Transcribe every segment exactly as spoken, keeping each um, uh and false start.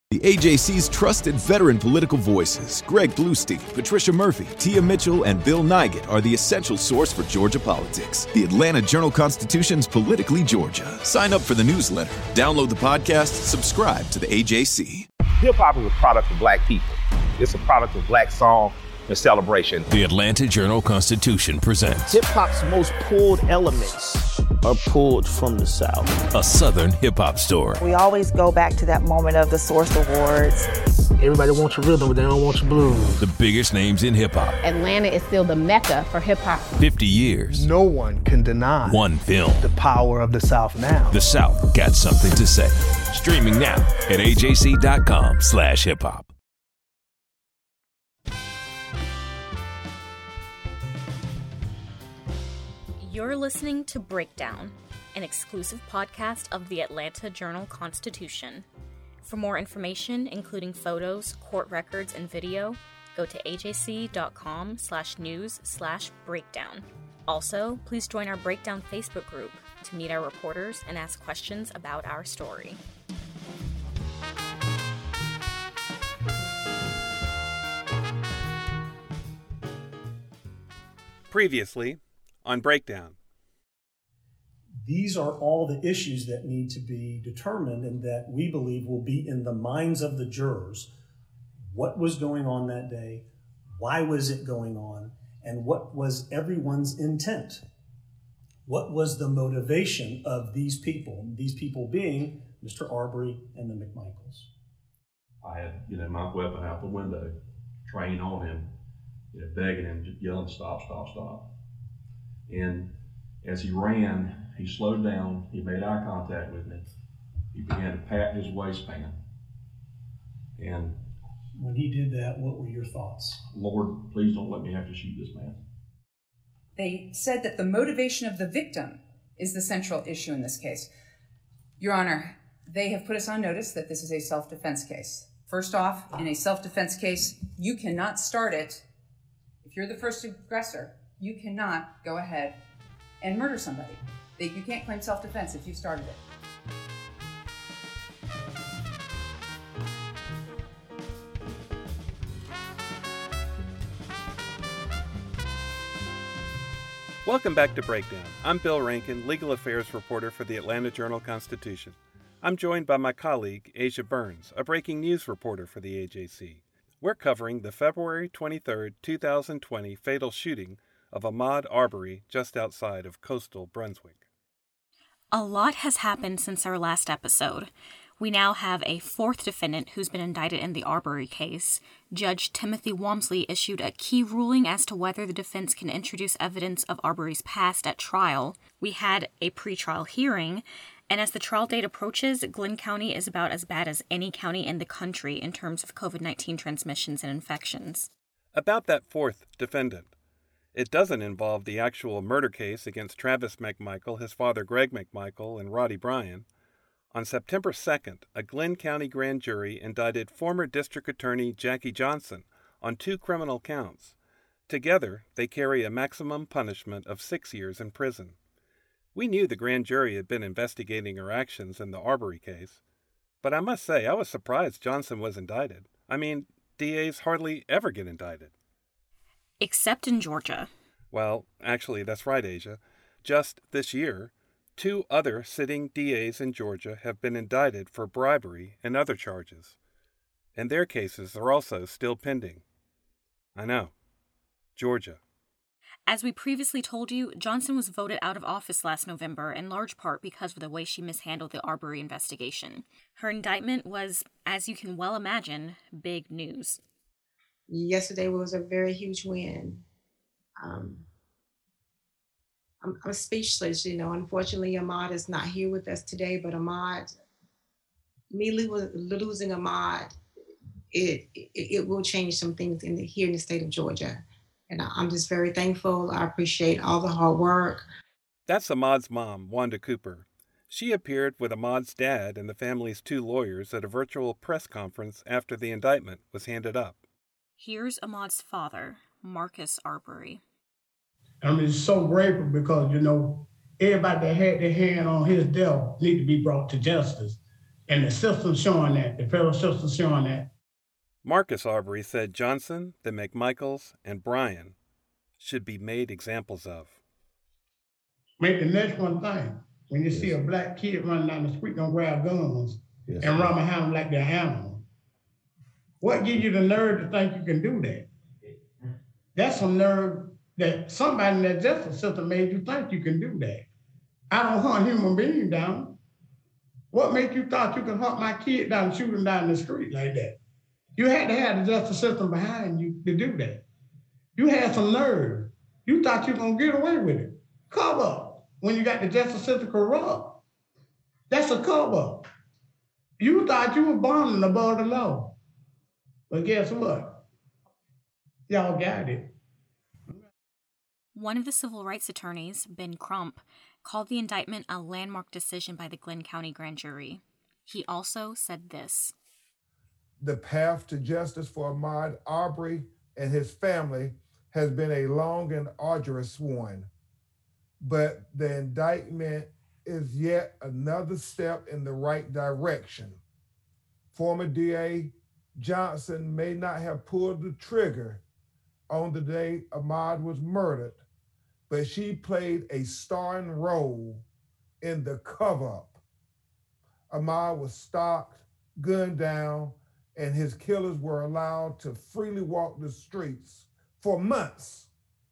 The A J C's trusted veteran political voices, Greg Bluestein, Patricia Murphy, Tia Mitchell, and Bill Nygut, are the essential source for Georgia politics. The Atlanta Journal-Constitution's Politically Georgia. Sign up for the newsletter, download the podcast, subscribe to the A J C. Hip-hop is a product of black people. It's a product of black song and celebration. The Atlanta Journal-Constitution presents hip-hop's most pulled elements are pulled from the South. A Southern hip-hop story. We always go back to that moment of the Source Awards. Everybody wants your rhythm, but they don't want your blues. The biggest names in hip-hop. Atlanta is still the mecca for hip-hop. fifty years. No one can deny one film. The power of the South now. The South got something to say. Streaming now at A J C dot com slash hip hop. You're listening to Breakdown, an exclusive podcast of the Atlanta Journal-Constitution. For more information, including photos, court records, and video, go to A J C dot com slash news slash breakdown. Also, please join our Breakdown Facebook group to meet our reporters and ask questions about our story. Previously on Breakdown. These are all the issues that need to be determined and that we believe will be in the minds of the jurors. What was going on that day? Why was it going on? And what was everyone's intent? What was the motivation of these people? These people being Mister Arbery and the McMichaels. I had, you know, my weapon out the window, trained on him, you know, begging him, just yelling, stop, stop, stop. And as he ran, he slowed down, he made eye contact with me. He began to pat his waistband. And when he did that, what were your thoughts? Lord, please don't let me have to shoot this man. They said that the motivation of the victim is the central issue in this case. Your Honor, they have put us on notice that this is a self-defense case. First off, in a self-defense case, you cannot start it. If you're the first aggressor, you cannot go ahead and murder somebody. You can't claim self-defense if you started it. Welcome back to Breakdown. I'm Bill Rankin, legal affairs reporter for the Atlanta Journal-Constitution. I'm joined by my colleague, Asia Burns, a breaking news reporter for the A J C. We're covering the February twenty-third, twenty twenty fatal shooting of Ahmaud Arbery just outside of coastal Brunswick. A lot has happened since our last episode. We now have a fourth defendant who's been indicted in the Arbery case. Judge Timothy Walmsley issued a key ruling as to whether the defense can introduce evidence of Arbery's past at trial. We had a pretrial hearing, and as the trial date approaches, Glenn County is about as bad as any county in the country in terms of covid nineteen transmissions and infections. About that fourth defendant. It doesn't involve the actual murder case against Travis McMichael, his father Greg McMichael, and Roddy Bryan. On September second, a Glenn County grand jury indicted former District Attorney Jackie Johnson on two criminal counts. Together, they carry a maximum punishment of six years in prison. We knew the grand jury had been investigating her actions in the Arbery case, but I must say I was surprised Johnson was indicted. I mean, D As hardly ever get indicted. Except in Georgia. Well, actually, that's right, Asia. Just this year, two other sitting D As in Georgia have been indicted for bribery and other charges. And their cases are also still pending. I know. Georgia. As we previously told you, Johnson was voted out of office last November, in large part because of the way she mishandled the Arbery investigation. Her indictment was, as you can well imagine, big news. Yesterday was a very huge win. Um, I'm, I'm speechless, you know. Unfortunately, Ahmaud is not here with us today, but Ahmaud, me lo- losing Ahmaud, it, it it will change some things in the, here in the state of Georgia. And I'm just very thankful. I appreciate all the hard work. That's Ahmaud's mom, Wanda Cooper. She appeared with Ahmaud's dad and the family's two lawyers at a virtual press conference after the indictment was handed up. Here's Ahmaud's father, Marcus Arbery. I'm just so grateful because, you know, everybody that had their hand on his death need to be brought to justice. And the system's showing that, the federal system's showing that. Marcus Arbery said Johnson, the McMichaels, and Bryan should be made examples of. Make the next one thing. When you yes. see a black kid running down the street, don't grab guns yes, and run behind them like they're animals. What gives you the nerve to think you can do that? That's some nerve that somebody in that justice system made you think you can do that. I don't hunt human beings down. What made you thought you could hunt my kid down and shoot him down the street like that? You had to have the justice system behind you to do that. You had some nerve. You thought you were going to get away with it. Cover up when you got the justice system corrupt. That's a cover up. You thought you were bonding above the law. But guess what? Y'all got it. One of the civil rights attorneys, Ben Crump, called the indictment a landmark decision by the Glynn County grand jury. He also said this. The path to justice for Ahmaud Arbery and his family has been a long and arduous one, but the indictment is yet another step in the right direction. Former D A Johnson may not have pulled the trigger on the day Ahmaud was murdered, but she played a starring role in the cover-up. Ahmaud was stalked, gunned down, and his killers were allowed to freely walk the streets for months.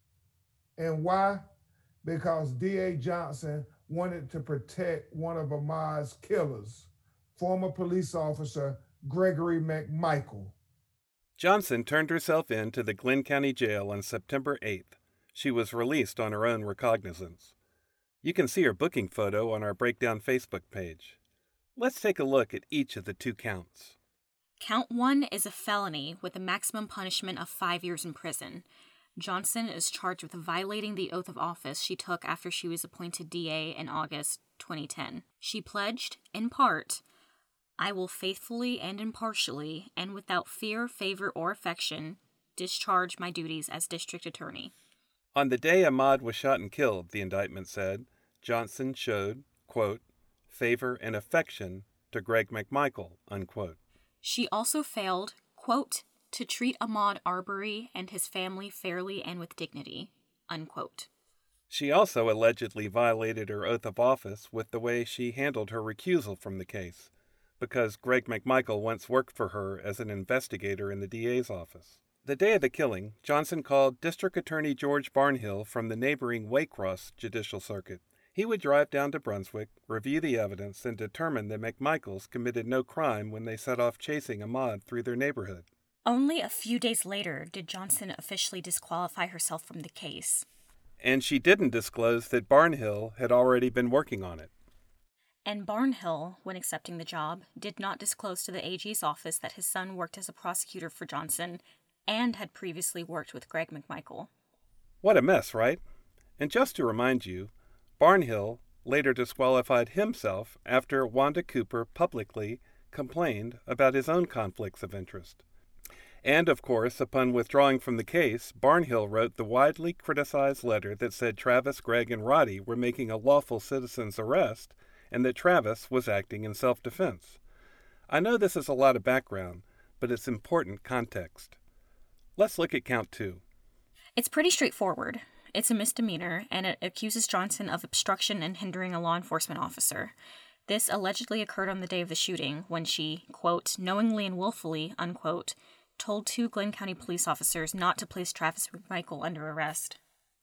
And why? Because D A Johnson wanted to protect one of Ahmaud's killers, former police officer Gregory McMichael. Johnson turned herself in to the Glynn County Jail on September eighth. She was released on her own recognizance. You can see her booking photo on our Breakdown Facebook page. Let's take a look at each of the two counts. Count one is a felony with a maximum punishment of five years in prison. Johnson is charged with violating the oath of office she took after she was appointed D A in August twenty ten. She pledged, in part, "I will faithfully and impartially, and without fear, favor, or affection, discharge my duties as district attorney." On the day Ahmaud was shot and killed, the indictment said, Johnson showed, quote, favor and affection to Greg McMichael, unquote. She also failed, quote, to treat Ahmaud Arbery and his family fairly and with dignity, unquote. She also allegedly violated her oath of office with the way she handled her recusal from the case, because Greg McMichael once worked for her as an investigator in the D A's office. The day of the killing, Johnson called District Attorney George Barnhill from the neighboring Waycross Judicial Circuit. He would drive down to Brunswick, review the evidence, and determine that McMichaels committed no crime when they set off chasing Ahmaud through their neighborhood. Only a few days later did Johnson officially disqualify herself from the case. And she didn't disclose that Barnhill had already been working on it. And Barnhill, when accepting the job, did not disclose to the A G's office that his son worked as a prosecutor for Johnson and had previously worked with Greg McMichael. What a mess, right? And just to remind you, Barnhill later disqualified himself after Wanda Cooper publicly complained about his own conflicts of interest. And, of course, upon withdrawing from the case, Barnhill wrote the widely criticized letter that said Travis, Greg, and Roddy were making a lawful citizen's arrest and that Travis was acting in self-defense. I know this is a lot of background, but it's important context. Let's look at count two. It's pretty straightforward. It's a misdemeanor, and it accuses Johnson of obstruction and hindering a law enforcement officer. This allegedly occurred on the day of the shooting, when she, quote, knowingly and willfully, unquote, told two Glynn County police officers not to place Travis McMichael under arrest.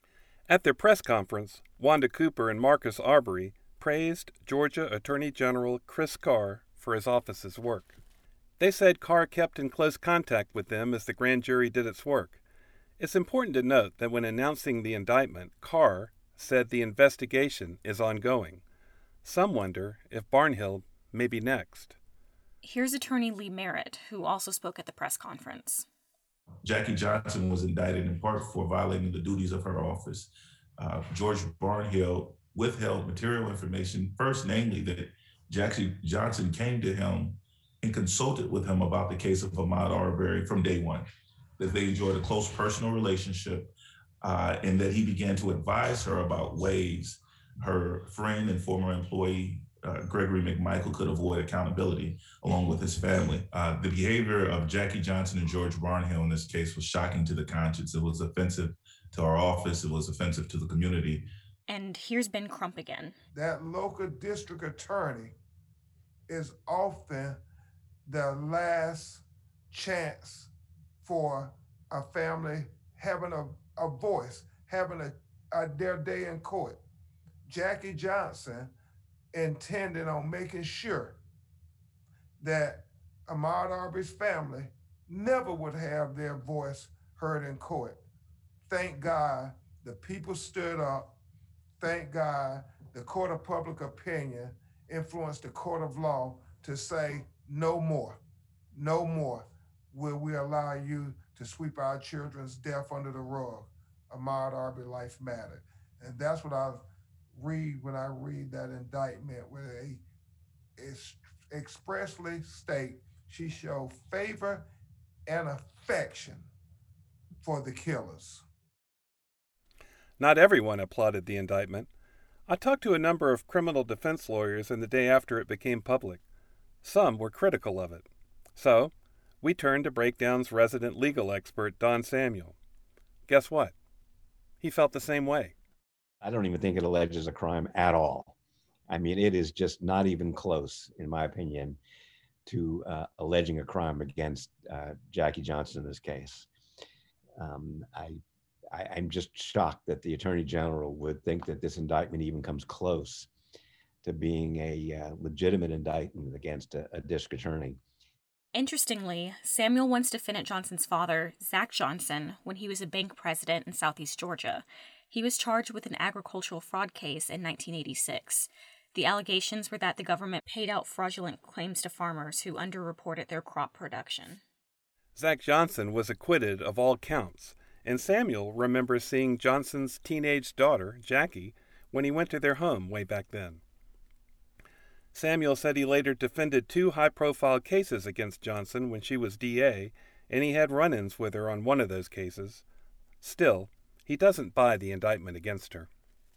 At their press conference, Wanda Cooper and Marcus Arbery praised Georgia Attorney General Chris Carr for his office's work. They said Carr kept in close contact with them as the grand jury did its work. It's important to note that when announcing the indictment, Carr said the investigation is ongoing. Some wonder if Barnhill may be next. Here's attorney Lee Merritt, who also spoke at the press conference. Jackie Johnson was indicted in part for violating the duties of her office. Uh, George Barnhill withheld material information, first namely that Jackie Johnson came to him and consulted with him about the case of Ahmaud Arbery from day one, that they enjoyed a close personal relationship, uh, and that he began to advise her about ways her friend and former employee, uh, Gregory McMichael could avoid accountability along with his family. Uh, the behavior of Jackie Johnson and George Barnhill in this case was shocking to the conscience. It was offensive to our office. It was offensive to the community. And here's Ben Crump again. That local district attorney is often the last chance for a family having a, a voice, having a, a their day in court. Jackie Johnson intended on making sure that Ahmaud Arbery's family never would have their voice heard in court. Thank God the people stood up. Thank God the court of public opinion influenced the court of law to say no more, no more will we allow you to sweep our children's death under the rug. Ahmaud Arbery life mattered. And that's what I read when I read that indictment, where they ex- expressly state she showed favor and affection for the killers. Not everyone applauded the indictment. I talked to a number of criminal defense lawyers in the day after it became public. Some were critical of it. So, we turned to Breakdown's resident legal expert, Don Samuel. Guess what? He felt the same way. I don't even think it alleges a crime at all. I mean, it is just not even close, in my opinion, to uh, alleging a crime against uh, Jackie Johnson in this case. Um, I, I, I'm just shocked that the Attorney General would think that this indictment even comes close to being a uh, legitimate indictment against a, a district attorney. Interestingly, Samuel once defended Johnson's father, Zach Johnson, when he was a bank president in Southeast Georgia. He was charged with an agricultural fraud case in nineteen eighty-six. The allegations were that the government paid out fraudulent claims to farmers who underreported their crop production. Zach Johnson was acquitted of all counts, and Samuel remembers seeing Johnson's teenage daughter, Jackie, when he went to their home way back then. Samuel said he later defended two high-profile cases against Johnson when she was D A, and he had run-ins with her on one of those cases. Still, he doesn't buy the indictment against her.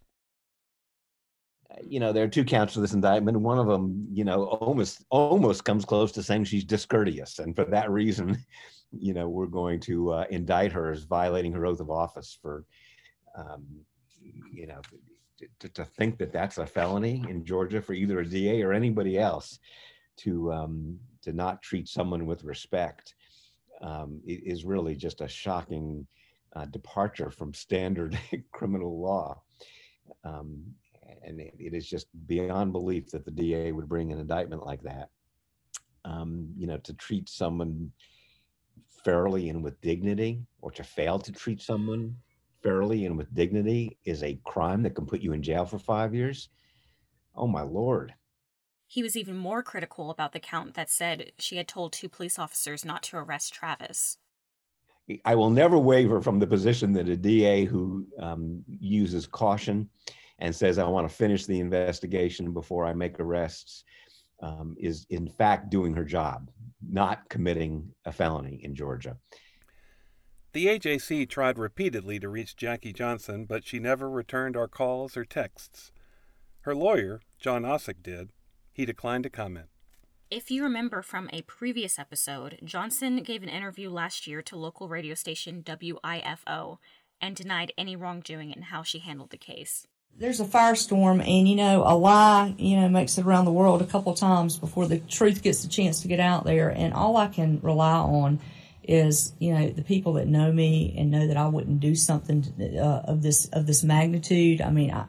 You know, there are two counts for this indictment. One of them, you know, almost almost comes close to saying she's discourteous. And for that reason, you know, we're going to uh, indict her as violating her oath of office for, um, you know, to, to think that that's a felony in Georgia for either a D A or anybody else to um, to not treat someone with respect um, is really just a shocking uh, departure from standard criminal law. Um, and it, it is just beyond belief that the D A would bring an indictment like that. Um, you know, to treat someone fairly and with dignity, or to fail to treat someone fairly and with dignity, is a crime that can put you in jail for five years. Oh, my Lord. He was even more critical about the count that said she had told two police officers not to arrest Travis. I will never waver from the position that a D A who um, uses caution and says, I want to finish the investigation before I make arrests, um, is in fact doing her job, not committing a felony in Georgia. The A J C tried repeatedly to reach Jackie Johnson, but she never returned our calls or texts. Her lawyer, John Osick, did. He declined to comment. If you remember from a previous episode, Johnson gave an interview last year to local radio station W I F O and denied any wrongdoing in how she handled the case. There's a firestorm, and, you know, a lie, you know, makes it around the world a couple times before the truth gets the chance to get out there. And all I can rely on is, you know, the people that know me and know that I wouldn't do something uh, of this of this magnitude. I mean, I,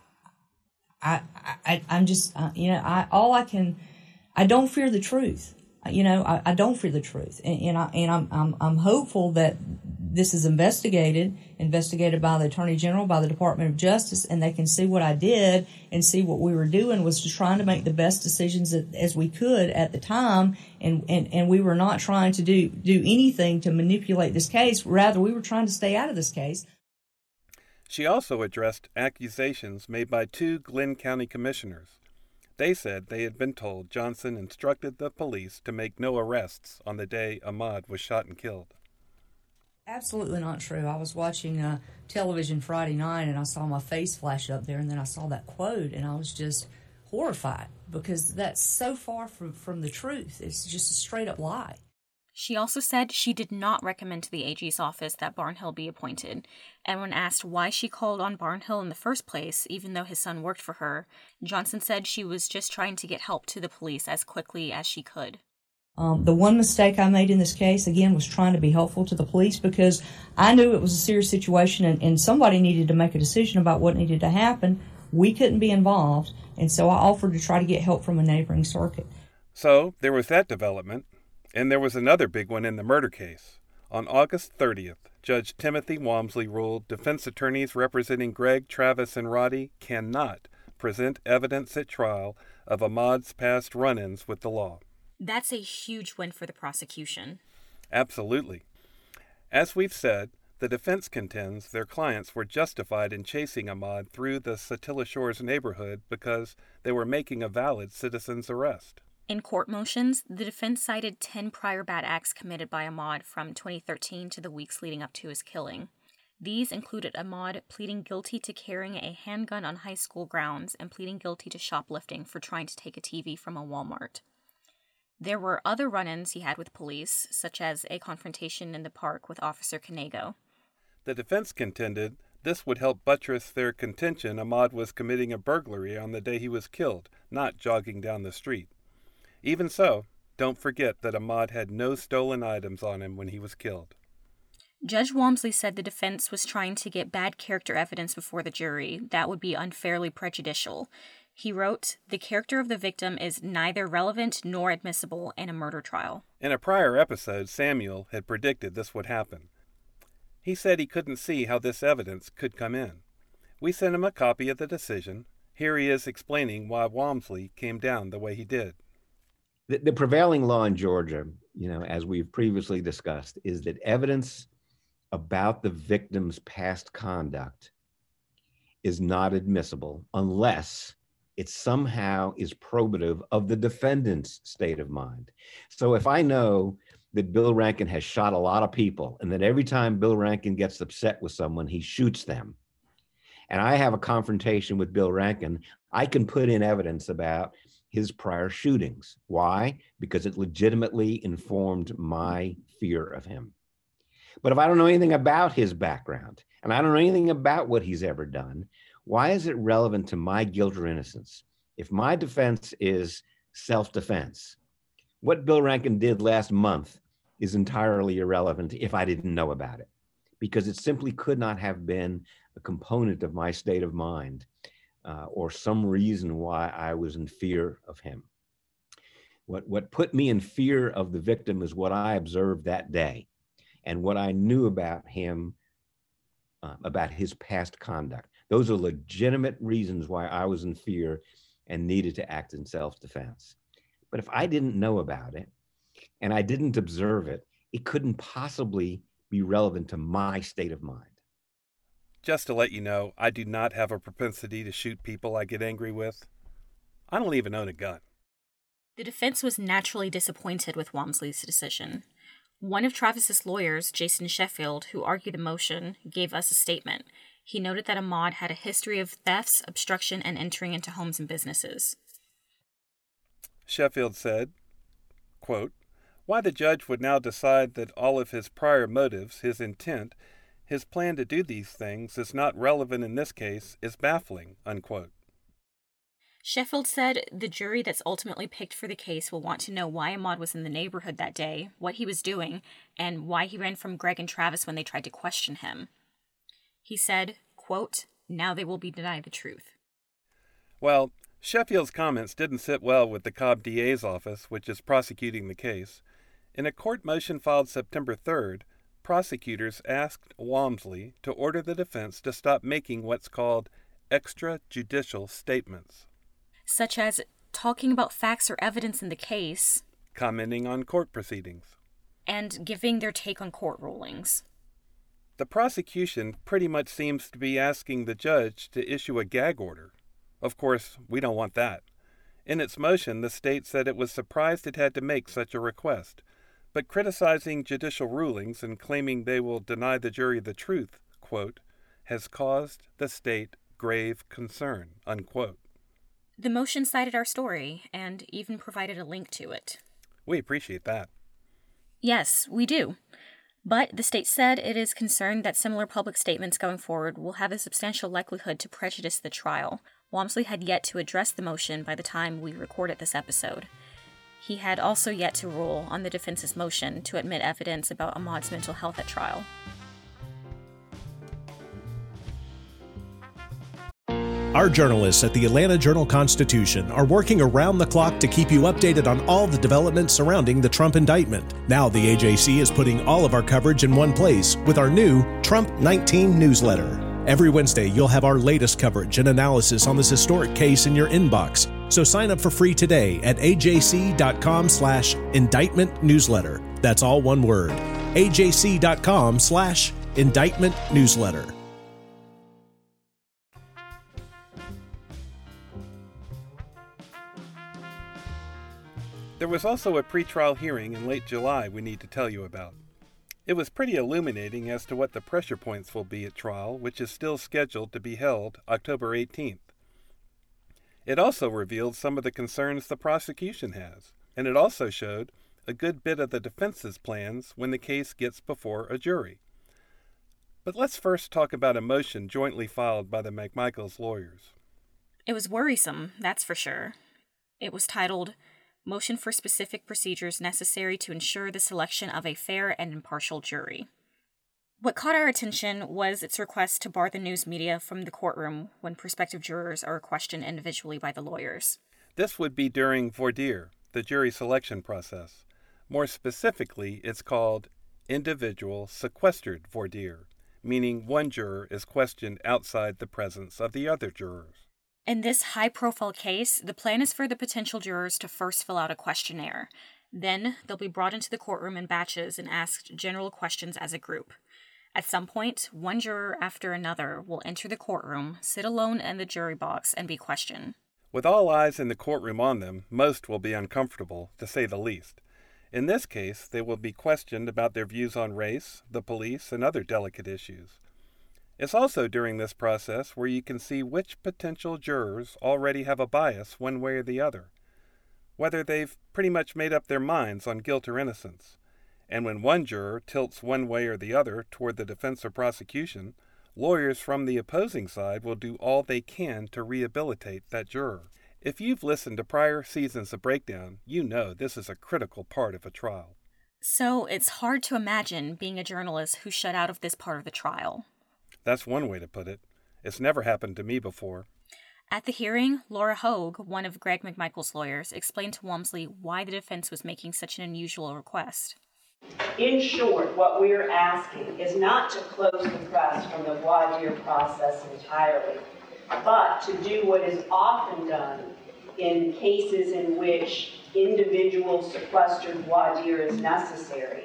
I, I, I I'm just, uh, you know, I all I can, I don't fear the truth. You know, I, I don't fear the truth, and, and I and I'm I'm I'm hopeful that this is investigated, investigated by the Attorney General, by the Department of Justice, and they can see what I did and see what we were doing was just trying to make the best decisions as we could at the time, and, and, and we were not trying to do, do anything to manipulate this case. Rather, we were trying to stay out of this case. She also addressed accusations made by two Glenn County commissioners. They said they had been told Johnson instructed the police to make no arrests on the day Ahmaud was shot and killed. Absolutely not true. I was watching uh, television Friday night, and I saw my face flash up there, and then I saw that quote, and I was just horrified because that's so far from, from the truth. It's just a straight up lie. She also said she did not recommend to the A G's office that Barnhill be appointed, and when asked why she called on Barnhill in the first place, even though his son worked for her, Johnson said she was just trying to get help to the police as quickly as she could. Um, the one mistake I made in this case, again, was trying to be helpful to the police because I knew it was a serious situation and, and somebody needed to make a decision about what needed to happen. We couldn't be involved, and so I offered to try to get help from a neighboring circuit. So there was that development. And there was another big one in the murder case. On August thirtieth, Judge Timothy Walmsley ruled defense attorneys representing Greg, Travis, and Roddy cannot present evidence at trial of Ahmaud's past run-ins with the law. That's a huge win for the prosecution. Absolutely. As we've said, the defense contends their clients were justified in chasing Ahmaud through the Satilla Shores neighborhood because they were making a valid citizen's arrest. In court motions, the defense cited ten prior bad acts committed by Ahmaud from twenty thirteen to the weeks leading up to his killing. These included Ahmaud pleading guilty to carrying a handgun on high school grounds and pleading guilty to shoplifting for trying to take a T V from a Walmart. There were other run-ins he had with police, such as a confrontation in the park with Officer Canego. The defense contended this would help buttress their contention Ahmaud was committing a burglary on the day he was killed, not jogging down the street. Even so, don't forget that Ahmaud had no stolen items on him when he was killed. Judge Walmsley said the defense was trying to get bad character evidence before the jury that would be unfairly prejudicial. He wrote, "The character of the victim is neither relevant nor admissible in a murder trial." In a prior episode, Samuel had predicted this would happen. He said he couldn't see how this evidence could come in. We sent him a copy of the decision. Here he is explaining why Walmsley came down the way he did. The, the prevailing law in Georgia, you know, as we've previously discussed, is that evidence about the victim's past conduct is not admissible unless it somehow is probative of the defendant's state of mind. So if I know that Bill Rankin has shot a lot of people and that every time Bill Rankin gets upset with someone, he shoots them, and I have a confrontation with Bill Rankin, I can put in evidence about his prior shootings. Why? Because it legitimately informed my fear of him. But if I don't know anything about his background and I don't know anything about what he's ever done, why is it relevant to my guilt or innocence? If my defense is self-defense, what Bill Rankin did last month is entirely irrelevant if I didn't know about it, because it simply could not have been a component of my state of mind. Uh, or some reason why I was in fear of him. What, what put me in fear of the victim is what I observed that day and what I knew about him, uh, about his past conduct. Those are legitimate reasons why I was in fear and needed to act in self-defense. But if I didn't know about it and I didn't observe it, it couldn't possibly be relevant to my state of mind. Just to let you know, I do not have a propensity to shoot people I get angry with. I don't even own a gun. The defense was naturally disappointed with Walmsley's decision. One of Travis's lawyers, Jason Sheffield, who argued the motion, gave us a statement. He noted that Ahmaud had a history of thefts, obstruction, and entering into homes and businesses. Sheffield said, quote, "Why the judge would now decide that all of his prior motives, his intent, his plan to do these things is not relevant in this case is baffling," unquote. Sheffield said the jury that's ultimately picked for the case will want to know why Ahmaud was in the neighborhood that day, what he was doing, and why he ran from Greg and Travis when they tried to question him. He said, quote, "Now they will be denied the truth." Well, Sheffield's comments didn't sit well with the Cobb D A's office, which is prosecuting the case. In a court motion filed September third, prosecutors asked Walmsley to order the defense to stop making what's called extrajudicial statements. Such as talking about facts or evidence in the case, commenting on court proceedings, and giving their take on court rulings. The prosecution pretty much seems to be asking the judge to issue a gag order. Of course, we don't want that. In its motion, the state said it was surprised it had to make such a request, but criticizing judicial rulings and claiming they will deny the jury the truth, quote, has caused the state grave concern, unquote. The motion cited our story and even provided a link to it. We appreciate that. Yes, we do. But the state said it is concerned that similar public statements going forward will have a substantial likelihood to prejudice the trial. Walmsley had yet to address the motion by the time we recorded this episode. He had also yet to rule on the defense's motion to admit evidence about Ahmaud's mental health at trial. Our journalists at the Atlanta Journal-Constitution are working around the clock to keep you updated on all the developments surrounding the Trump indictment. Now the A J C is putting all of our coverage in one place with our new Trump nineteen newsletter. Every Wednesday, you'll have our latest coverage and analysis on this historic case in your inbox. So sign up for free today at ajc.com slash indictment newsletter. That's all one word. ajc.com slash indictment newsletter. There was also a pretrial hearing in late July we need to tell you about. It was pretty illuminating as to what the pressure points will be at trial, which is still scheduled to be held October eighteenth. It also revealed some of the concerns the prosecution has, and it also showed a good bit of the defense's plans when the case gets before a jury. But let's first talk about a motion jointly filed by the McMichaels lawyers. It was worrisome, that's for sure. It was titled, Motion for Specific Procedures Necessary to Ensure the Selection of a Fair and Impartial Jury. What caught our attention was its request to bar the news media from the courtroom when prospective jurors are questioned individually by the lawyers. This would be during voir dire, the jury selection process. More specifically, it's called individual sequestered voir dire, meaning one juror is questioned outside the presence of the other jurors. In this high-profile case, the plan is for the potential jurors to first fill out a questionnaire. Then, they'll be brought into the courtroom in batches and asked general questions as a group. At some point, one juror after another will enter the courtroom, sit alone in the jury box, and be questioned. With all eyes in the courtroom on them, most will be uncomfortable, to say the least. In this case, they will be questioned about their views on race, the police, and other delicate issues. It's also during this process where you can see which potential jurors already have a bias one way or the other, whether they've pretty much made up their minds on guilt or innocence. And when one juror tilts one way or the other toward the defense or prosecution, lawyers from the opposing side will do all they can to rehabilitate that juror. If you've listened to prior seasons of Breakdown, you know this is a critical part of a trial. So it's hard to imagine being a journalist who's shut out of this part of the trial. That's one way to put it. It's never happened to me before. At the hearing, Laura Hogue, one of Greg McMichael's lawyers, explained to Walmsley why the defense was making such an unusual request. In short, what we're asking is not to close the press from the voir dire process entirely, but to do what is often done in cases in which individual sequestered voir dire is necessary.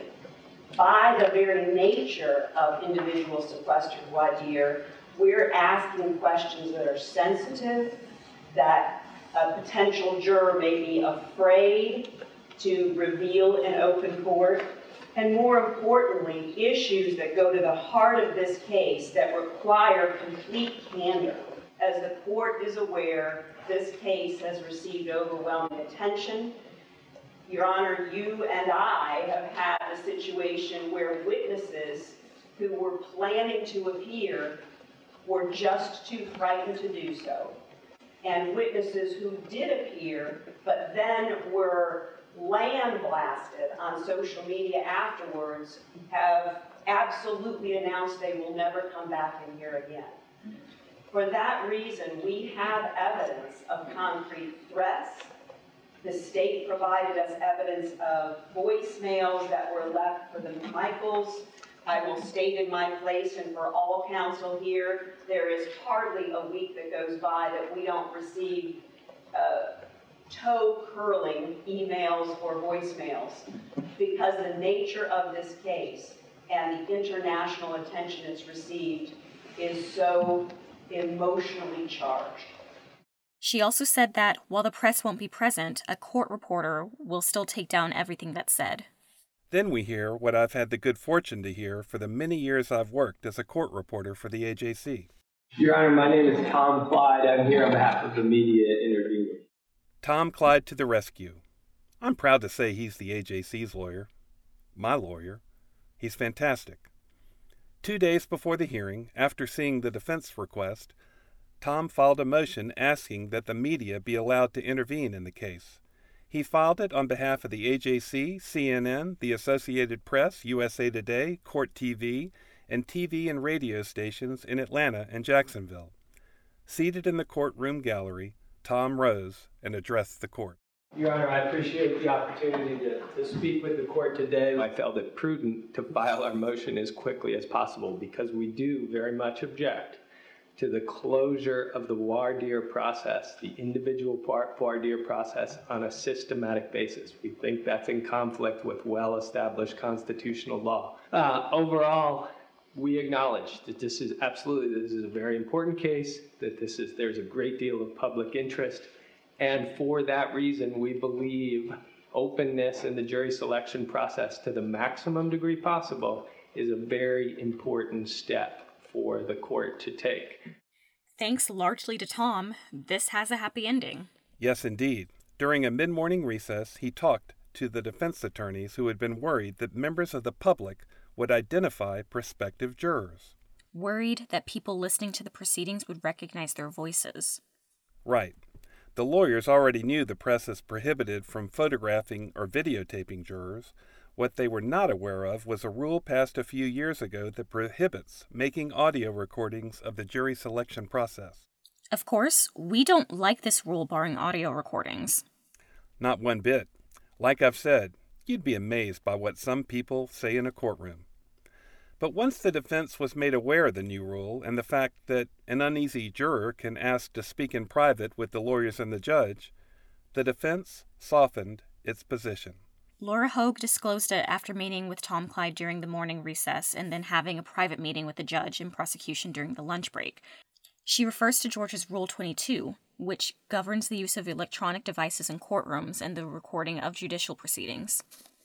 By the very nature of individual sequestered voir dire, we're asking questions that are sensitive, that a potential juror may be afraid to reveal in open court, and more importantly, issues that go to the heart of this case that require complete candor. As the court is aware, this case has received overwhelming attention. Your Honor, you and I have had a situation where witnesses who were planning to appear were just too frightened to do so. And witnesses who did appear, but then were lambasted on social media afterwards, have absolutely announced they will never come back in here again. For that reason, we have evidence of concrete threats. The state provided us evidence of voicemails that were left for the McMichaels. I will state in my place and for all counsel here, there is hardly a week that goes by that we don't receive uh, toe-curling emails or voicemails, because the nature of this case and the international attention it's received is so emotionally charged. She also said that while the press won't be present, a court reporter will still take down everything that's said. Then we hear what I've had the good fortune to hear for the many years I've worked as a court reporter for the A J C. Your Honor, my name is Tom Clyde. I'm here on behalf of the media intervening. Tom Clyde to the rescue. I'm proud to say he's the A J C's lawyer. My lawyer. He's fantastic. Two days before the hearing, after seeing the defense request, Tom filed a motion asking that the media be allowed to intervene in the case. He filed it on behalf of the A J C, C N N, the Associated Press, U S A Today, Court T V, and T V and radio stations in Atlanta and Jacksonville. Seated in the courtroom gallery, Tom rose and addressed the court. Your Honor, I appreciate the opportunity to, to speak with the court today. I felt it prudent to file our motion as quickly as possible because we do very much object to the closure of the voir dire process, the individual voir dire process, on a systematic basis. We think that's in conflict with well-established constitutional law. Uh, overall, we acknowledge that this is absolutely, this is a very important case, that this is, there's a great deal of public interest, and for that reason, we believe openness in the jury selection process to the maximum degree possible is a very important step for the court to take. Thanks largely to Tom, this has a happy ending. Yes, indeed. During a mid-morning recess, he talked to the defense attorneys who had been worried that members of the public would identify prospective jurors. Worried that people listening to the proceedings would recognize their voices. Right. The lawyers already knew the press is prohibited from photographing or videotaping jurors. What they were not aware of was a rule passed a few years ago that prohibits making audio recordings of the jury selection process. Of course, we don't like this rule barring audio recordings. Not one bit. Like I've said, you'd be amazed by what some people say in a courtroom. But once the defense was made aware of the new rule and the fact that an uneasy juror can ask to speak in private with the lawyers and the judge, the defense softened its position. Laura Hogue disclosed it after meeting with Tom Clyde during the morning recess and then having a private meeting with the judge and prosecution during the lunch break. She refers to Georgia's Rule twenty-two, which governs the use of electronic devices in courtrooms and the recording of judicial proceedings.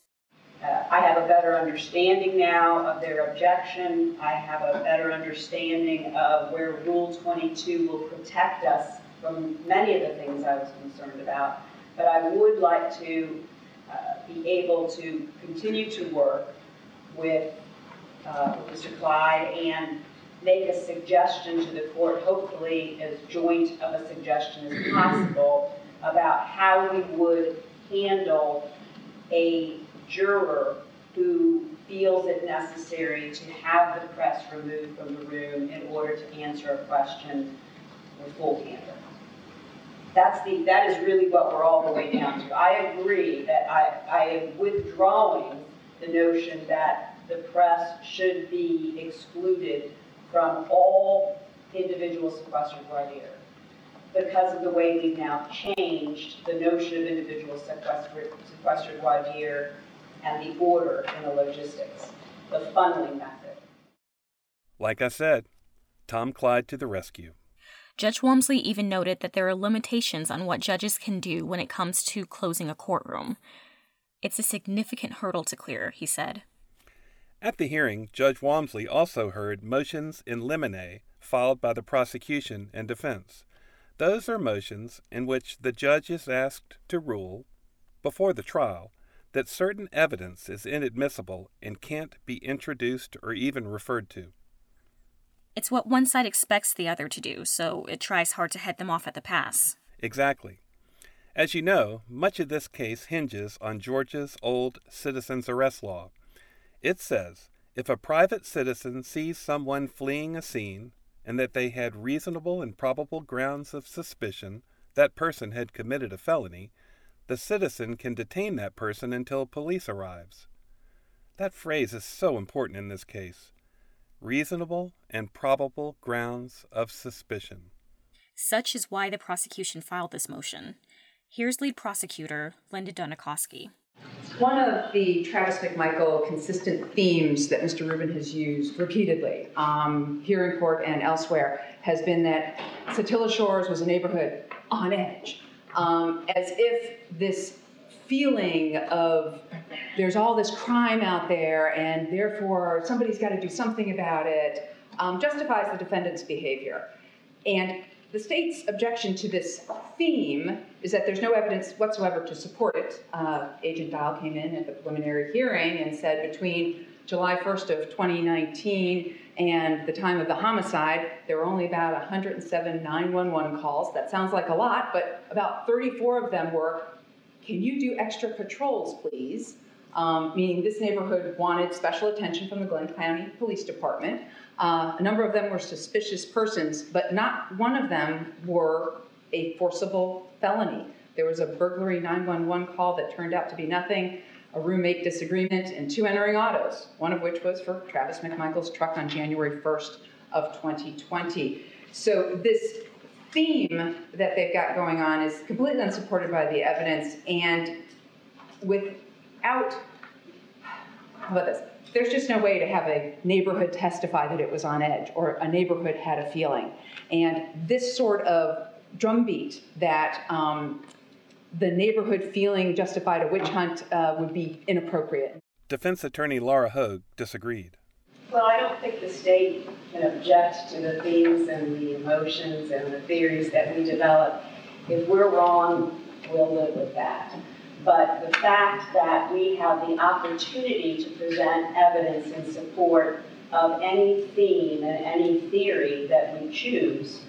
Uh, I have a better understanding now of their objection. I have a better understanding of where Rule twenty-two will protect us from many of the things I was concerned about. But I would like to uh, be able to continue to work with uh, Mister Clyde and make a suggestion to the court, hopefully as joint of a suggestion as possible, about how we would handle a juror who feels it necessary to have the press removed from the room in order to answer a question with full candor. That's the, that is really what we're all the way down to. I agree that I, I am withdrawing the notion that the press should be excluded from all individual sequestered voir dire because of the way we've now changed the notion of individual sequestered, sequestered voir dire and the order in the logistics, the funneling method. Like I said, Tom Clyde to the rescue. Judge Walmsley even noted that there are limitations on what judges can do when it comes to closing a courtroom. It's a significant hurdle to clear, he said. At the hearing, Judge Walmsley also heard motions in limine filed by the prosecution and defense. Those are motions in which the judge is asked to rule, before the trial, that certain evidence is inadmissible and can't be introduced or even referred to. It's what one side expects the other to do, so it tries hard to head them off at the pass. Exactly. As you know, much of this case hinges on Georgia's old citizen's arrest law. It says, if a private citizen sees someone fleeing a scene and that they had reasonable and probable grounds of suspicion that person had committed a felony, the citizen can detain that person until police arrives. That phrase is so important in this case. Reasonable and probable grounds of suspicion. Such is why the prosecution filed this motion. Here's lead prosecutor Linda Dunikoski. One of the Travis McMichael consistent themes that Mister Rubin has used repeatedly um, here in court and elsewhere has been that Satilla Shores was a neighborhood on edge, um, as if this feeling of there's all this crime out there and therefore somebody's got to do something about it um, justifies the defendant's behavior. And the state's objection to this theme is that there's no evidence whatsoever to support it. Uh, Agent Dial came in at the preliminary hearing and said between July first of twenty nineteen and the time of the homicide, there were only about one hundred seven nine one one calls. That sounds like a lot, but about thirty-four of them were, can you do extra patrols, please? Um, meaning this neighborhood wanted special attention from the Glenn County Police Department. Uh, a number of them were suspicious persons, but not one of them were a forcible felony. There was a burglary nine one one call that turned out to be nothing, a roommate disagreement, and two entering autos, one of which was for Travis McMichael's truck on January first of twenty twenty. So this theme that they've got going on is completely unsupported by the evidence, and without, how about this? There's just no way to have a neighborhood testify that it was on edge or a neighborhood had a feeling. And this sort of drumbeat that um, the neighborhood feeling justified a witch hunt uh, would be inappropriate. Defense attorney Laura Hogue disagreed. Well, I don't think the state can object to the themes and the emotions and the theories that we develop. If we're wrong, we'll live with that. But the fact that we have the opportunity to present evidence in support of any theme and any theory that we choose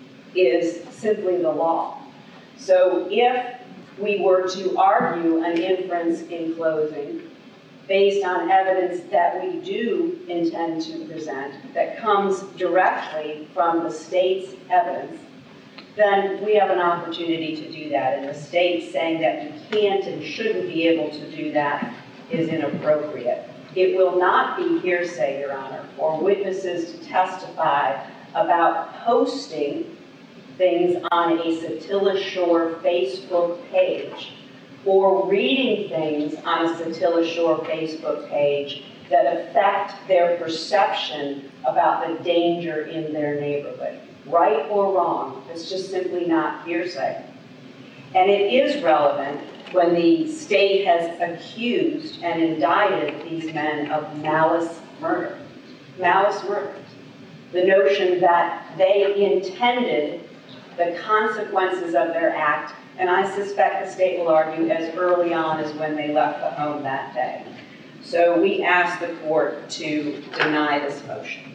is simply the law. So if we were to argue an inference in closing based on evidence that we do intend to present that comes directly from the state's evidence, then we have an opportunity to do that. And the state saying that you can't and shouldn't be able to do that is inappropriate. It will not be hearsay, Your Honor, for witnesses to testify about posting things on a Satilla Shore Facebook page or reading things on a Satilla Shore Facebook page that affect their perception about the danger in their neighborhood. Right or wrong, it's just simply not hearsay. And it is relevant when the state has accused and indicted these men of malice murder. Malice murder. The notion that they intended the consequences of their act, and I suspect the state will argue as early on as when they left the home that day. So we ask the court to deny this motion.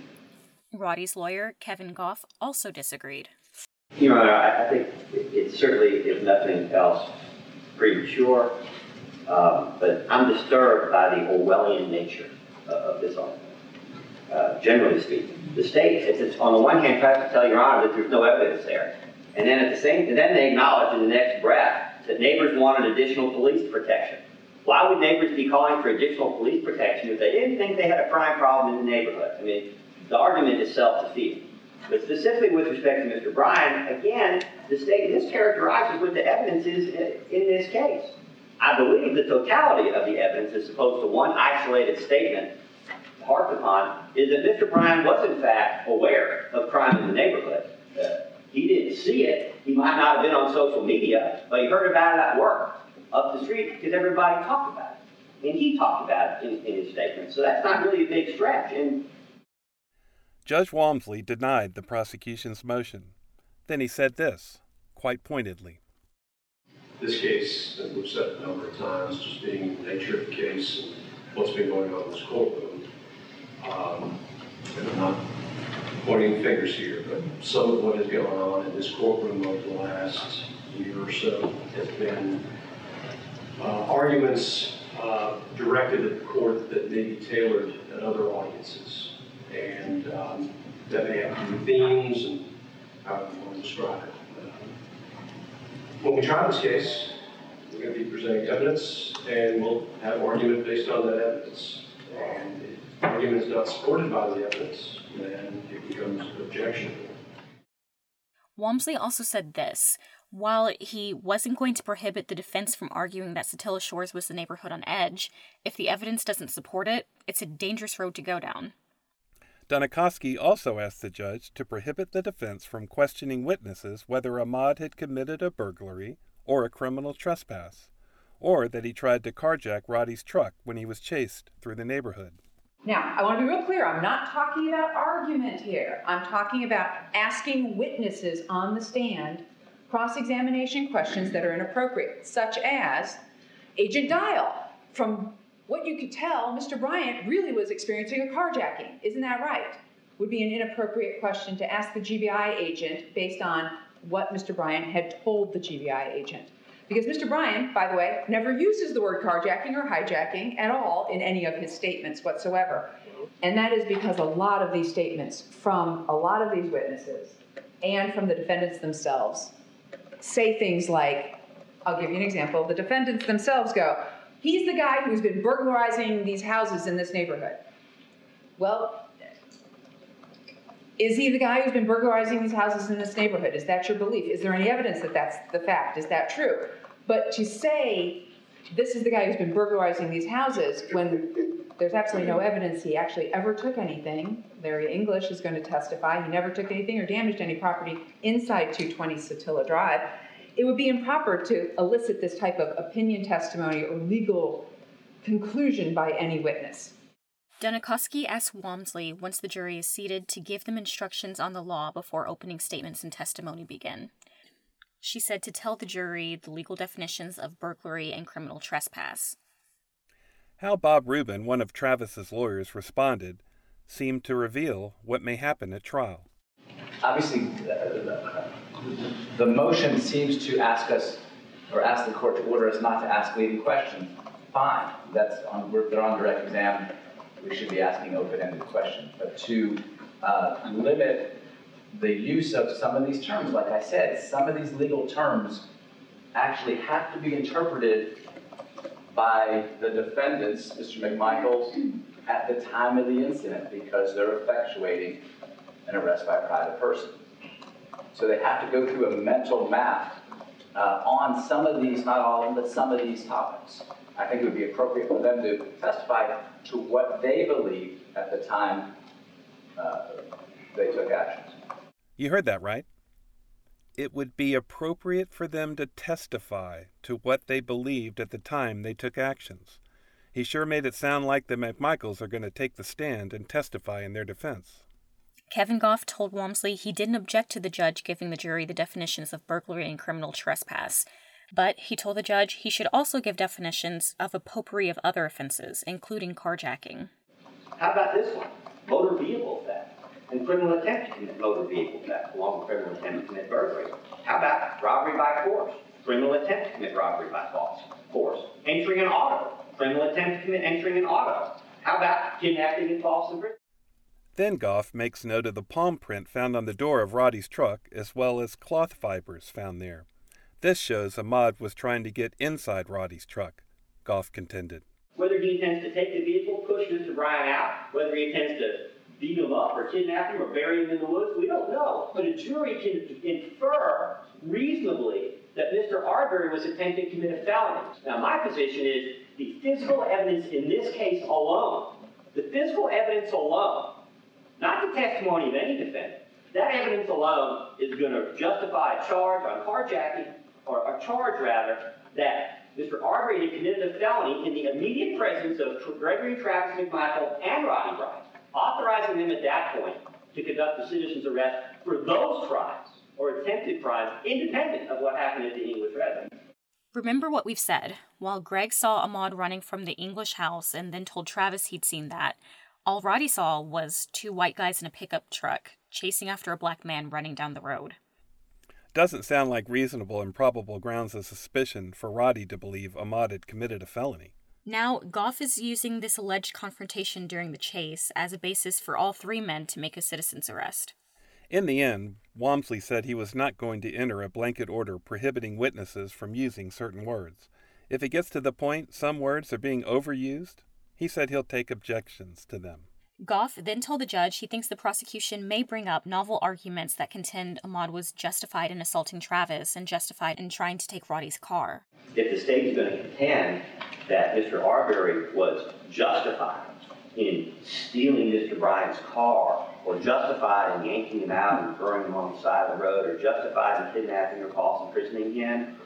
Roddy's lawyer, Kevin Goff, also disagreed. Your Honor, I, I think it's certainly, if nothing else, premature, um, but I'm disturbed by the Orwellian nature of, of this argument. Uh, generally speaking, the state, it's, it's on the one hand, tries to tell Your Honor that there's no evidence there, and then at the same, and then they acknowledge in the next breath that neighbors want an additional police protection. Why would neighbors be calling for additional police protection if they didn't think they had a crime problem in the neighborhood? I mean, the argument is self-defeating. But specifically with respect to Mister Bryan, again, the state mischaracterizes what the evidence is in this case. I believe the totality of the evidence, as opposed to one isolated statement harped upon, is that Mister Bryan was in fact aware of crime in the neighborhood. Uh, he didn't see it. He might not have been on social media, but he heard about it at work, up the street, because everybody talked about it. And he talked about it in, in his statement. So that's not really a big stretch. And Judge Walmsley denied the prosecution's motion. Then he said this, quite pointedly. This case, that we've said a number of times, just being the nature of the case and what's been going on in this courtroom, um, and I'm not pointing fingers here, but some of what has gone on in this courtroom over the last year or so has been uh, arguments uh, directed at the court that may be tailored at other audiences. And um, that may have to do with themes and how you want to describe it. Uh, when we try this case, we're going to be presenting evidence, and we'll have argument based on that evidence. And if the argument is not supported by the evidence, then it becomes objectionable. Walmsley also said this. While he wasn't going to prohibit the defense from arguing that Satilla Shores was the neighborhood on edge, if the evidence doesn't support it, it's a dangerous road to go down. Dunikoski also asked the judge to prohibit the defense from questioning witnesses whether Ahmaud had committed a burglary or a criminal trespass, or that he tried to carjack Roddy's truck when he was chased through the neighborhood. Now, I want to be real clear. I'm not talking about argument here. I'm talking about asking witnesses on the stand cross-examination questions that are inappropriate, such as, Agent Dial, from what you could tell, Mister Bryant really was experiencing a carjacking. Isn't that right? Would be an inappropriate question to ask the G B I agent based on what Mister Bryant had told the G B I agent. Because Mister Bryant, by the way, never uses the word carjacking or hijacking at all in any of his statements whatsoever. And that is because a lot of these statements from a lot of these witnesses and from the defendants themselves say things like, I'll give you an example, the defendants themselves go, he's the guy who's been burglarizing these houses in this neighborhood. Well, is he the guy who's been burglarizing these houses in this neighborhood? Is that your belief? Is there any evidence that that's the fact? Is that true? But to say this is the guy who's been burglarizing these houses when there's absolutely no evidence he actually ever took anything. Larry English is going to testify he never took anything or damaged any property inside two twenty Satilla Drive. It would be improper to elicit this type of opinion testimony or legal conclusion by any witness. Dunikoski asked Walmsley, once the jury is seated, to give them instructions on the law before opening statements and testimony begin. She said to tell the jury the legal definitions of burglary and criminal trespass. How Bob Rubin, one of Travis's lawyers, responded seemed to reveal what may happen at trial. Obviously, uh, the motion seems to ask us, or ask the court to order us not to ask leading questions. Fine, that's on, we're, they're on direct exam. We should be asking open-ended questions. But to uh, limit the use of some of these terms, like I said, some of these legal terms actually have to be interpreted by the defendants, Mister McMichael, at the time of the incident because they're effectuating an arrest by a private person. So they have to go through a mental map uh, on some of these, not all of them, but some of these topics. I think it would be appropriate for them to testify to what they believed at the time uh, they took actions. You heard that right. It would be appropriate for them to testify to what they believed at the time they took actions. He sure made it sound like the McMichaels are going to take the stand and testify in their defense. Kevin Goff told Walmsley he didn't object to the judge giving the jury the definitions of burglary and criminal trespass, but he told the judge he should also give definitions of a potpourri of other offenses, including carjacking. How about this one? Motor vehicle theft and criminal attempt to commit motor vehicle theft, along with criminal attempt to commit burglary. How about robbery by force? Criminal attempt to commit robbery by force. Entering an auto. Criminal attempt to commit entering an auto. How about kidnapping and false imprisonment? Then Goff makes note of the palm print found on the door of Roddy's truck, as well as cloth fibers found there. This shows Ahmaud was trying to get inside Roddy's truck, Goff contended. Whether he intends to take the vehicle, push Mister Bryant out, whether he intends to beat him up or kidnap him or bury him in the woods, we don't know. But a jury can infer reasonably that Mister Arbery was attempting to commit a felony. Now, my position is the physical evidence in this case alone, the physical evidence alone, not the testimony of any defendant, that evidence alone is going to justify a charge on carjacking, or a charge rather, that Mister Arbery had committed a felony in the immediate presence of Gregory Travis McMichael and Roddy Bryant, authorizing them at that point to conduct a citizen's arrest for those crimes or attempted crimes independent of what happened at the English residence. Remember what we've said. While Greg saw Ahmaud running from the English house and then told Travis he'd seen that, all Roddy saw was two white guys in a pickup truck chasing after a black man running down the road. Doesn't sound like reasonable and probable grounds of suspicion for Roddy to believe Ahmaud had committed a felony. Now, Goff is using this alleged confrontation during the chase as a basis for all three men to make a citizen's arrest. In the end, Walmsley said he was not going to enter a blanket order prohibiting witnesses from using certain words. If it gets to the point some words are being overused, he said he'll take objections to them. Goff then told the judge he thinks the prosecution may bring up novel arguments that contend Ahmaud was justified in assaulting Travis and justified in trying to take Roddy's car. If the state is going to contend that Mister Arbery was justified in stealing Mister Bryant's car, or justified in yanking him out and throwing him on the side of the road, or justified in kidnapping or false imprisoning him,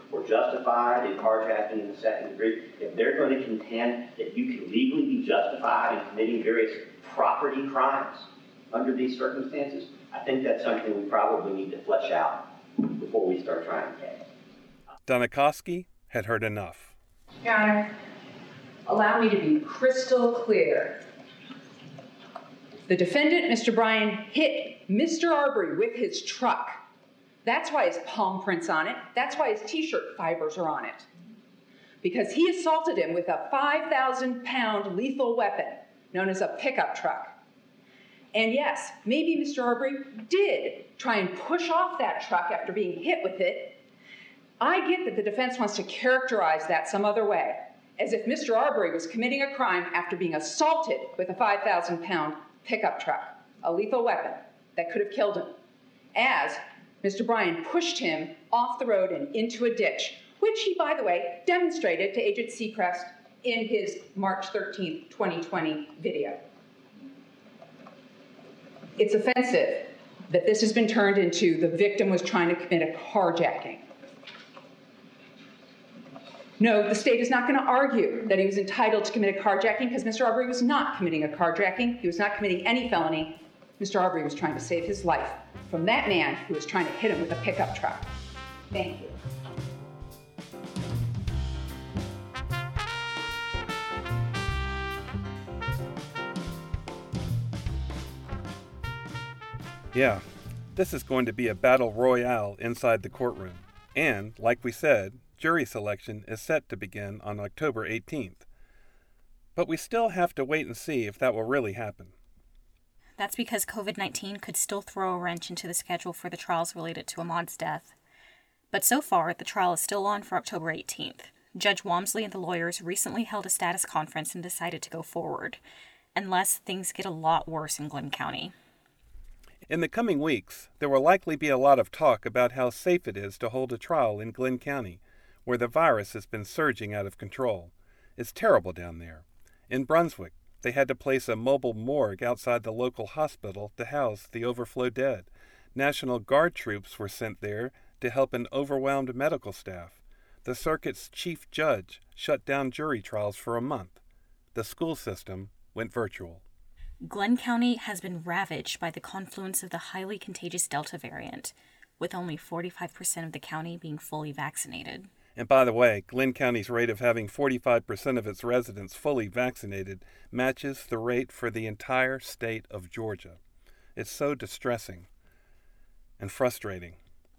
or justified in carjacking in the second degree, if they're going to contend that you can legally be justified in committing various property crimes under these circumstances, I think that's something we probably need to flesh out before we start trying the case. Dunikoski had heard enough. Your Honor, allow me to be crystal clear. The defendant, Mister Bryan, hit Mister Arbery with his truck. That's why his palm print's on it. That's why his t-shirt fibers are on it. Because he assaulted him with a five thousand pound lethal weapon known as a pickup truck. And yes, maybe Mister Arbery did try and push off that truck after being hit with it. I get that the defense wants to characterize that some other way, as if Mister Arbery was committing a crime after being assaulted with a five thousand pound pickup truck, a lethal weapon that could have killed him, as Mister Bryan pushed him off the road and into a ditch, which he, by the way, demonstrated to Agent Seacrest in his March thirteenth, twenty twenty video. It's offensive that this has been turned into the victim was trying to commit a carjacking. No, the state is not going to argue that he was entitled to commit a carjacking because Mister Arbery was not committing a carjacking. He was not committing any felony. Mister Arbery was trying to save his life from that man who was trying to hit him with a pickup truck. Thank you. Yeah, this is going to be a battle royale inside the courtroom. And, like we said, jury selection is set to begin on October eighteenth. But we still have to wait and see if that will really happen. That's because COVID nineteen could still throw a wrench into the schedule for the trials related to Ahmaud's death. But so far, the trial is still on for October eighteenth. Judge Walmsley and the lawyers recently held a status conference and decided to go forward, unless things get a lot worse in Glynn County. In the coming weeks, there will likely be a lot of talk about how safe it is to hold a trial in Glynn County, where the virus has been surging out of control. It's terrible down there. In Brunswick, they had to place a mobile morgue outside the local hospital to house the overflow dead. National Guard troops were sent there to help an overwhelmed medical staff. The circuit's chief judge shut down jury trials for a month. The school system went virtual. Glynn County has been ravaged by the confluence of the highly contagious Delta variant, with only forty-five percent of the county being fully vaccinated. And by the way, Glynn County's rate of having forty-five percent of its residents fully vaccinated matches the rate for the entire state of Georgia. It's so distressing and frustrating.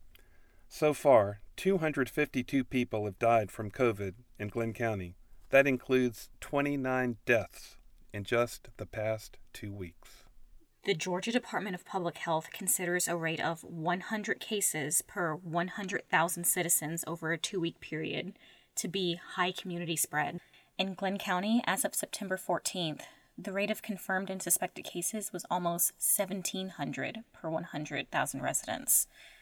So far, two hundred fifty-two people have died from COVID in Glynn County. That includes twenty-nine deaths in just the past two weeks. The Georgia Department of Public Health considers a rate of one hundred cases per one hundred thousand citizens over a two-week period to be high community spread. In Glynn County, as of September fourteenth, the rate of confirmed and suspected cases was almost seventeen hundred per one hundred thousand residents.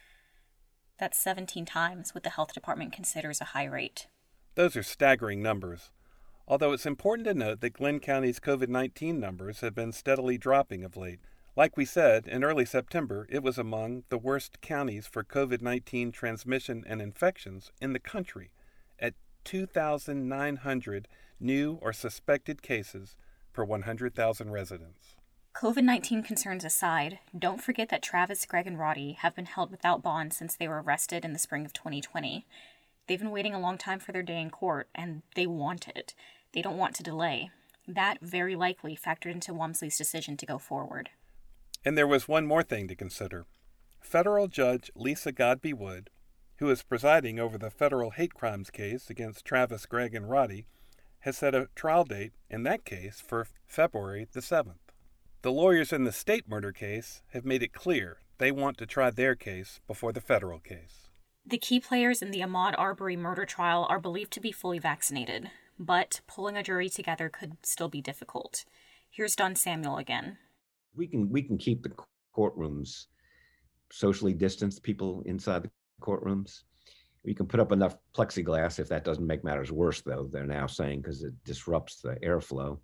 That's seventeen times what the health department considers a high rate. Those are staggering numbers. Although it's important to note that Glynn County's COVID nineteen numbers have been steadily dropping of late. Like we said, in early September, it was among the worst counties for COVID nineteen transmission and infections in the country, at two thousand nine hundred new or suspected cases per one hundred thousand residents. COVID nineteen concerns aside, don't forget that Travis, Greg, and Roddy have been held without bond since they were arrested in the spring of twenty twenty. They've been waiting a long time for their day in court, and they want it. They don't want to delay. That very likely factored into Walmsley's decision to go forward. And there was one more thing to consider. Federal Judge Lisa Godbey Wood, who is presiding over the federal hate crimes case against Travis, Greg, and Roddy, has set a trial date in that case for February the seventh. The lawyers in the state murder case have made it clear they want to try their case before the federal case. The key players in the Ahmaud Arbery murder trial are believed to be fully vaccinated, but pulling a jury together could still be difficult. Here's Don Samuel again. We can we can keep the courtrooms socially distanced, people inside the courtrooms. We can put up enough plexiglass if that doesn't make matters worse, though, they're now saying, because it disrupts the airflow.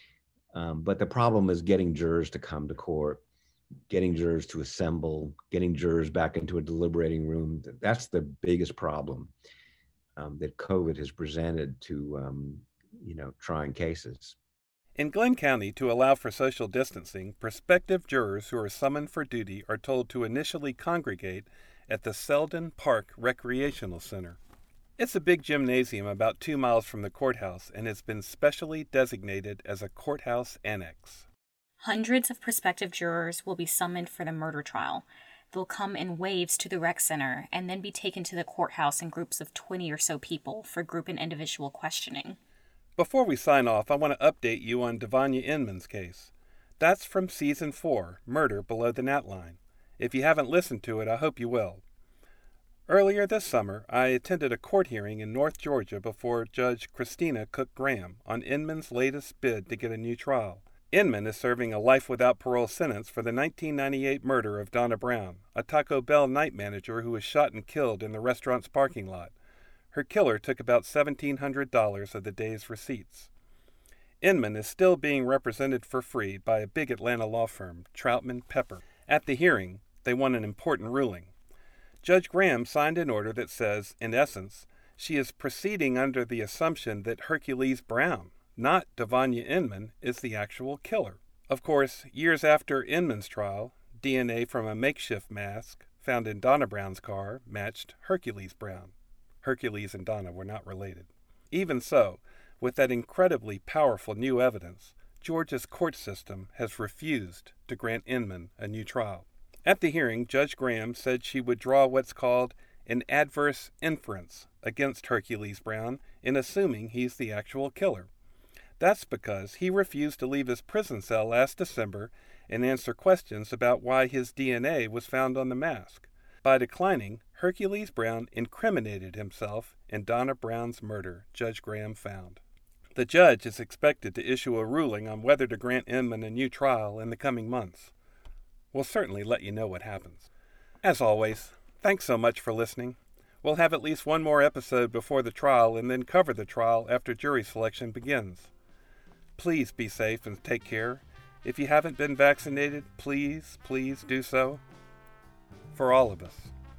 Um, but the problem is getting jurors to come to court, getting jurors to assemble, getting jurors back into a deliberating room. That's the biggest problem. um, that COVID has presented to, um, you know, trying cases. In Glenn County, to allow for social distancing, prospective jurors who are summoned for duty are told to initially congregate at the Selden Park Recreational Center. It's a big gymnasium about two miles from the courthouse and has been specially designated as a courthouse annex. Hundreds of prospective jurors will be summoned for the murder trial. They'll come in waves to the rec center and then be taken to the courthouse in groups of twenty or so people for group and individual questioning. Before we sign off, I want to update you on Devanya Inman's case. That's from Season four, Murder Below the Gnat Line. If you haven't listened to it, I hope you will. Earlier this summer, I attended a court hearing in North Georgia before Judge Christina Cook Graham on Inman's latest bid to get a new trial. Inman is serving a life without parole sentence for the nineteen ninety-eight murder of Donna Brown, a Taco Bell night manager who was shot and killed in the restaurant's parking lot. Her killer took about seventeen hundred dollars of the day's receipts. Inman is still being represented for free by a big Atlanta law firm, Troutman Pepper. At the hearing, they won an important ruling. Judge Graham signed an order that says, in essence, she is proceeding under the assumption that Hercules Brown, not Devanya Inman, is the actual killer. Of course, years after Inman's trial, D N A from a makeshift mask found in Donna Brown's car matched Hercules Brown. Hercules and Donna were not related. Even so, with that incredibly powerful new evidence, Georgia's court system has refused to grant Inman a new trial. At the hearing, Judge Graham said she would draw what's called an adverse inference against Hercules Brown in assuming he's the actual killer. That's because he refused to leave his prison cell last December and answer questions about why his D N A was found on the mask. By declining, Hercules Brown incriminated himself in Donna Brown's murder, Judge Graham found. The judge is expected to issue a ruling on whether to grant Inman a new trial in the coming months. We'll certainly let you know what happens. As always, thanks so much for listening. We'll have at least one more episode before the trial and then cover the trial after jury selection begins. Please be safe and take care. If you haven't been vaccinated, please, please do so. For all of us.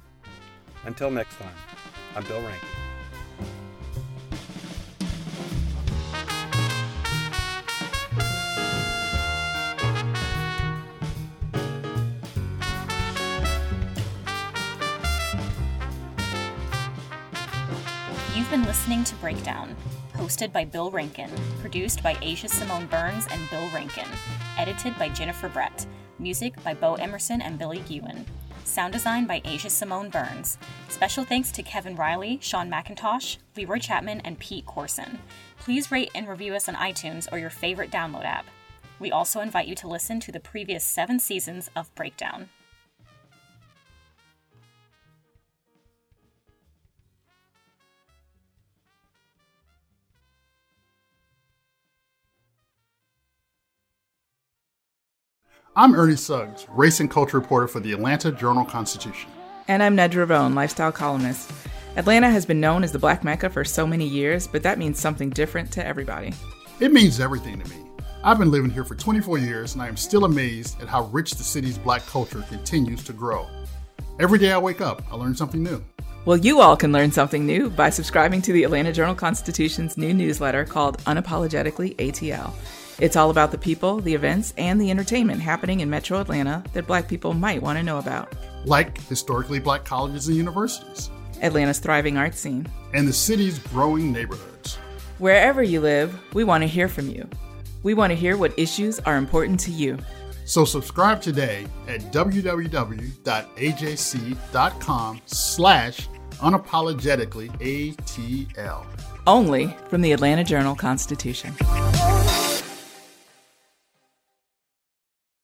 Until next time, I'm Bill Rankin. You've been listening to Breakdown, hosted by Bill Rankin, produced by Asia Simone Burns and Bill Rankin, edited by Jennifer Brett, music by Bo Emerson and Billy Ewan, sound design by Asia Simone Burns. Special thanks to Kevin Riley, Sean McIntosh, Leroy Chapman, and Pete Corson. Please rate and review us on iTunes or your favorite download app. We also invite you to listen to the previous seven seasons of Breakdown. I'm Ernie Suggs, race and culture reporter for the Atlanta Journal-Constitution. And I'm Nedra Ravone, lifestyle columnist. Atlanta has been known as the Black Mecca for so many years, but that means something different to everybody. It means everything to me. I've been living here for twenty-four years, and I am still amazed at how rich the city's Black culture continues to grow. Every day I wake up, I learn something new. Well, you all can learn something new by subscribing to the Atlanta Journal-Constitution's new newsletter called Unapologetically A T L. It's all about the people, the events, and the entertainment happening in Metro Atlanta that Black people might want to know about. Like historically Black colleges and universities. Atlanta's thriving art scene. And the city's growing neighborhoods. Wherever you live, we want to hear from you. We want to hear what issues are important to you. So subscribe today at www.ajc.com slash unapologetically ATL. Only from the Atlanta Journal-Constitution.